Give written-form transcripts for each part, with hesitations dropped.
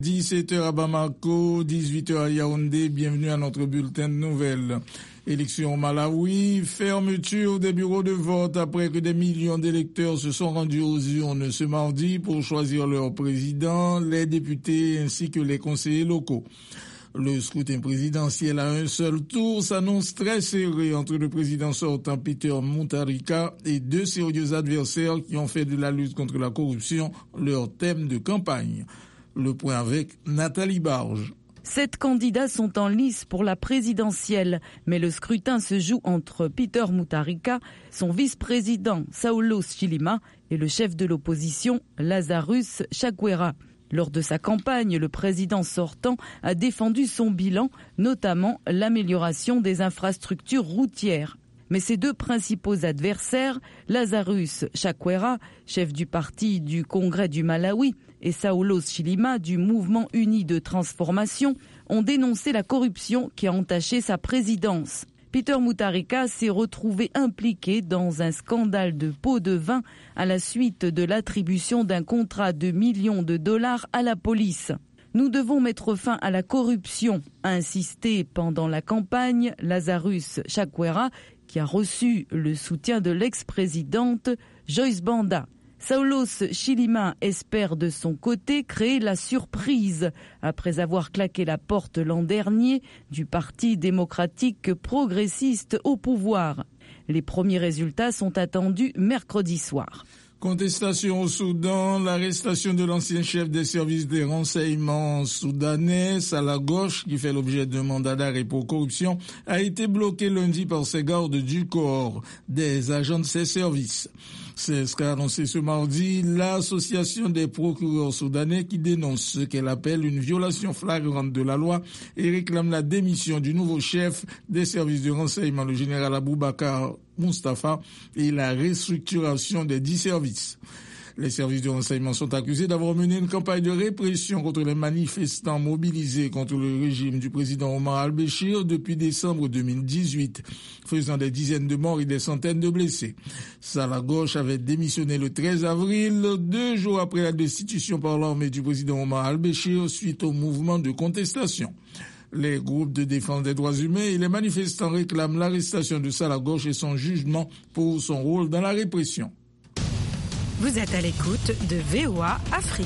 17h à Bamako, 18h à Yaoundé, bienvenue à notre bulletin de nouvelles. Élection au Malawi, fermeture des bureaux de vote après que des millions d'électeurs se sont rendus aux urnes ce mardi pour choisir leur président, les députés ainsi que les conseillers locaux. Le scrutin présidentiel à un seul tour s'annonce très serré entre le président sortant Peter Mutharika et deux sérieux adversaires qui ont fait de la lutte contre la corruption leur thème de campagne. Le point avec Nathalie Barge. 7 candidats sont en lice pour la présidentielle, mais le scrutin se joue entre Peter Mutharika, son vice-président Saulos Chilima et le chef de l'opposition Lazarus Chakwera. Lors de sa campagne, le président sortant a défendu son bilan, notamment l'amélioration des infrastructures routières. Mais ses deux principaux adversaires, Lazarus Chakwera, chef du parti du Congrès du Malawi, et Saulos Chilima du Mouvement uni de transformation, ont dénoncé la corruption qui a entaché sa présidence. Peter Mutharika s'est retrouvé impliqué dans un scandale de pots de vin à la suite de l'attribution d'un contrat de millions de dollars à la police. Nous devons mettre fin à la corruption, a insisté pendant la campagne Lazarus Chakwera, qui a reçu le soutien de l'ex-présidente Joyce Banda. Saulos Chilima espère de son côté créer la surprise après avoir claqué la porte l'an dernier du Parti démocratique progressiste au pouvoir. Les premiers résultats sont attendus mercredi soir. Contestation au Soudan, l'arrestation de l'ancien chef des services des renseignements soudanais, Salah Ghosh, qui fait l'objet d'un mandat d'arrêt pour corruption, a été bloqué lundi par ses gardes du corps, des agents de ses services. C'est ce qu'a annoncé ce mardi l'association des procureurs soudanais qui dénonce ce qu'elle appelle une violation flagrante de la loi et réclame la démission du nouveau chef des services de renseignement, le général Aboubakar Mustafa, et la restructuration des 10 services. Les services de renseignement sont accusés d'avoir mené une campagne de répression contre les manifestants mobilisés contre le régime du président Omar al-Béchir depuis décembre 2018, faisant des dizaines de morts et des centaines de blessés. Salah Ghosh avait démissionné le 13 avril, 2 jours après la destitution par l'armée du président Omar al-Béchir suite au mouvement de contestation. Les groupes de défense des droits humains et les manifestants réclament l'arrestation de Salah Ghosh et son jugement pour son rôle dans la répression. Vous êtes à l'écoute de VOA Afrique.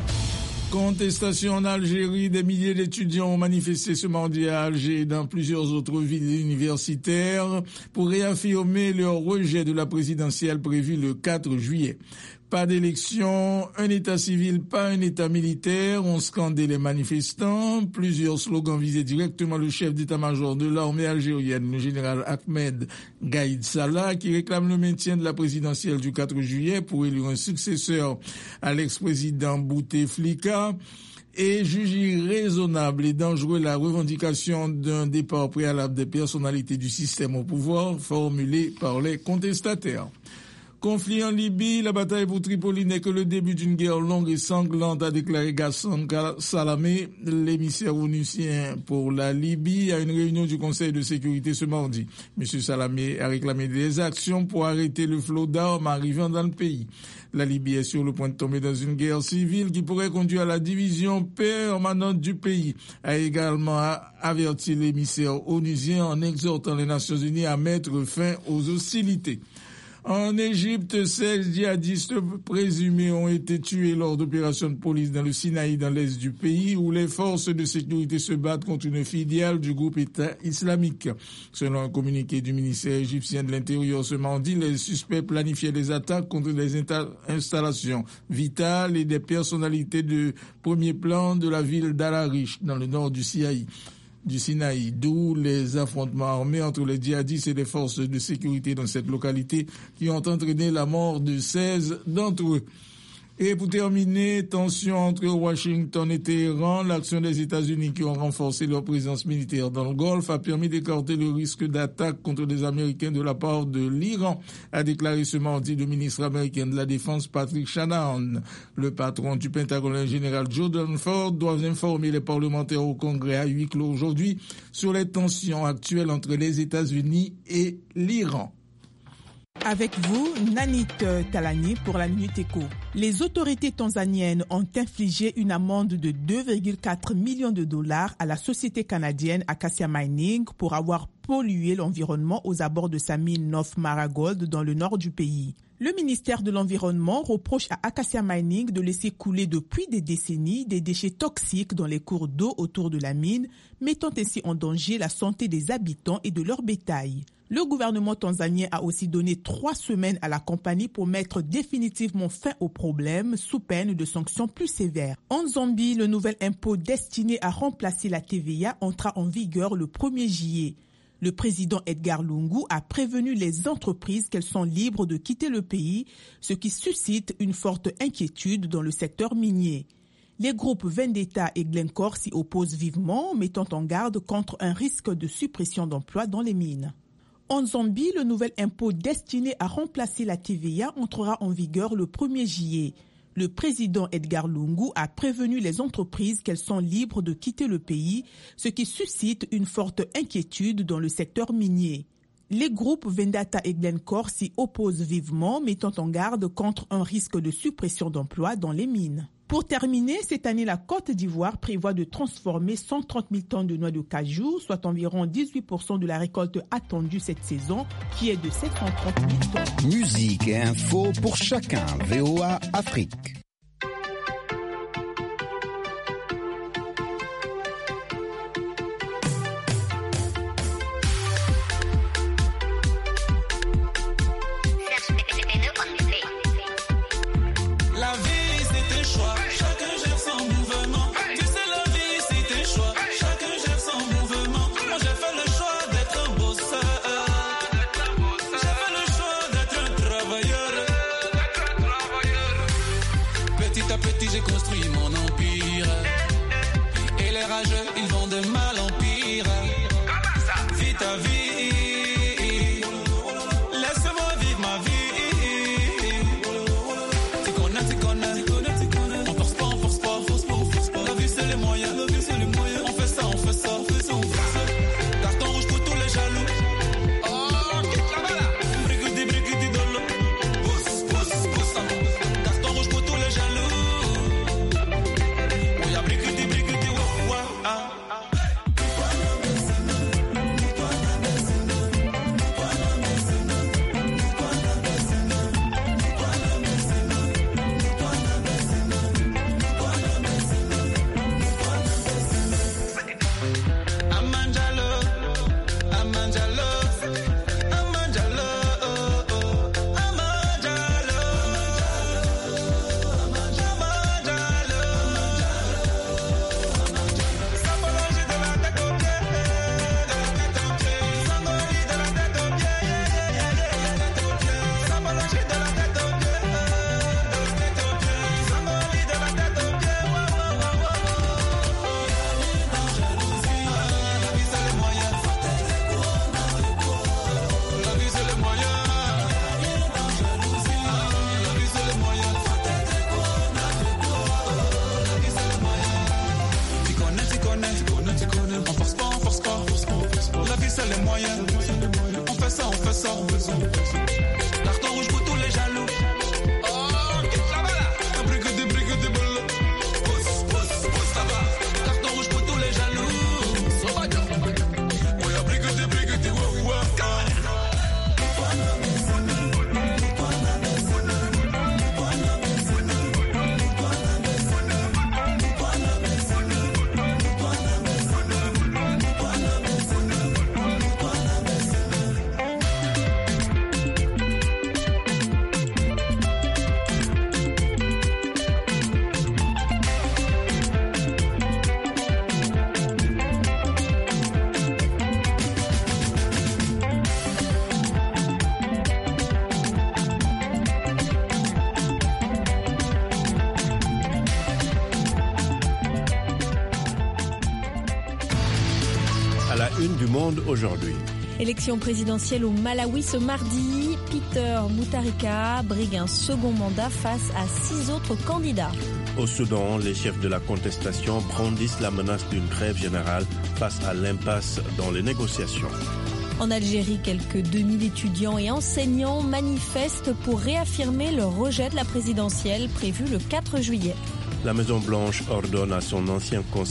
Contestation en Algérie, des milliers d'étudiants ont manifesté ce mardi à Alger et dans plusieurs autres villes universitaires pour réaffirmer leur rejet de la présidentielle prévue le 4 juillet. Pas d'élection, un état civil, pas un état militaire, ont scandé les manifestants. Plusieurs slogans visaient directement le chef d'état-major de l'armée algérienne, le général Ahmed Gaïd Salah, qui réclame le maintien de la présidentielle du 4 juillet pour élire un successeur à l'ex-président Bouteflika, et juge irraisonnable et dangereux la revendication d'un départ préalable des personnalités du système au pouvoir formulée par les contestataires. Conflit en Libye, la bataille pour Tripoli n'est que le début d'une guerre longue et sanglante, a déclaré Ghassan Salamé, l'émissaire onusien pour la Libye, à une réunion du Conseil de sécurité ce mardi. M. Salamé a réclamé des actions pour arrêter le flot d'armes arrivant dans le pays. La Libye est sur le point de tomber dans une guerre civile qui pourrait conduire à la division permanente du pays, a également averti l'émissaire onusien en exhortant les Nations Unies à mettre fin aux hostilités. En Égypte, 16 djihadistes présumés ont été tués lors d'opérations de police dans le Sinaï, dans l'est du pays, où les forces de sécurité se battent contre une filiale du groupe État islamique. Selon un communiqué du ministère égyptien de l'Intérieur ce mardi, les suspects planifiaient des attaques contre des installations vitales et des personnalités de premier plan de la ville d'Al-Arish, dans le nord du Sinaï, d'où les affrontements armés entre les djihadistes et les forces de sécurité dans cette localité qui ont entraîné la mort de 16 d'entre eux. Et pour terminer, tension entre Washington et Téhéran, l'action des États-Unis qui ont renforcé leur présence militaire dans le Golfe a permis d'écarter le risque d'attaque contre les Américains de la part de l'Iran, a déclaré ce mardi le ministre américain de la Défense Patrick Shanahan. Le patron du Pentagone, le général Joe Dunford, doit informer les parlementaires au Congrès à huis clos aujourd'hui sur les tensions actuelles entre les États-Unis et l'Iran. Avec vous, Nanit Talani pour la Minute Éco. Les autorités tanzaniennes ont infligé une amende de 2,4 millions de dollars à la société canadienne Acacia Mining pour avoir pollué l'environnement aux abords de sa mine North Mara Gold dans le nord du pays. Le ministère de l'Environnement reproche à Acacia Mining de laisser couler depuis des décennies des déchets toxiques dans les cours d'eau autour de la mine, mettant ainsi en danger la santé des habitants et de leur bétail. Le gouvernement tanzanien a aussi donné 3 semaines à la compagnie pour mettre définitivement fin au problème sous peine de sanctions plus sévères. En Zambie, le nouvel impôt destiné à remplacer la TVA entra en vigueur le 1er juillet. Le président Edgar Lungu a prévenu les entreprises qu'elles sont libres de quitter le pays, ce qui suscite une forte inquiétude dans le secteur minier. Les groupes Vendetta et Glencore s'y opposent vivement, mettant en garde contre un risque de suppression d'emplois dans les mines. En Zambie, le nouvel impôt destiné à remplacer la TVA entrera en vigueur le 1er juillet. Le président Edgar Lungu a prévenu les entreprises qu'elles sont libres de quitter le pays, ce qui suscite une forte inquiétude dans le secteur minier. Les groupes Vendetta et Glencore s'y opposent vivement, mettant en garde contre un risque de suppression d'emplois dans les mines. Pour terminer, cette année, la Côte d'Ivoire prévoit de transformer 130 000 tonnes de noix de cajou, soit environ 18% de la récolte attendue cette saison, qui est de 730 000 tonnes. Musique et info pour chacun. VOA Afrique. J'ai construit mon empire. Et les rageux, ils vont de mal en pire. Vis ta vie. Laisse-moi vivre ma vie. Tu connais. On force pas. La vie c'est les moyens. On fait ça. Carton rouge pour tous les jaloux. Oh, quitte la bala. Brigudi dolo. Pousse. Carton rouge pour tous les jaloux. Carton rouge pour tous les jaloux. Oh, quitte la bala. Brigudi bolo. Pousse là-bas. Carton rouge pour tous les jaloux. Oui, brigudi, wow. une du Monde aujourd'hui. Élection présidentielle au Malawi ce mardi. Peter Mutharika brigue un second mandat face à 6 autres candidats. Au Soudan, les chefs de la contestation brandissent la menace d'une grève générale face à l'impasse dans les négociations. En Algérie, quelques 2000 étudiants et enseignants manifestent pour réaffirmer leur rejet de la présidentielle prévue le 4 juillet. La Maison-Blanche ordonne à son ancien conseiller